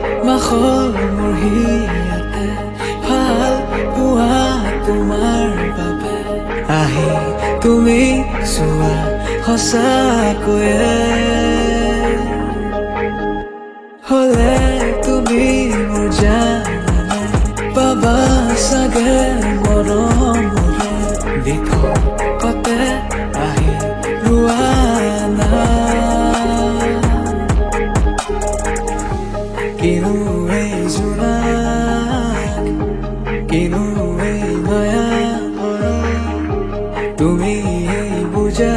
মাখল মোৰ হিয়াতে ভাল পোৱা তোমাৰ বাবে আহি তুমি চোৱা সঁচাকৈয়ে হলে তুমি মোৰ জানে পাবা চাগে মৰমৰে দিঠকতে আহি ৰোৱা নাই কিনো এই জোনাক কিনো এই মায়া তুমি এই বুজা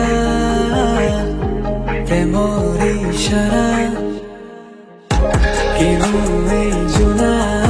প্ৰেমৰ ইশাৰা কিনো এই জোনাক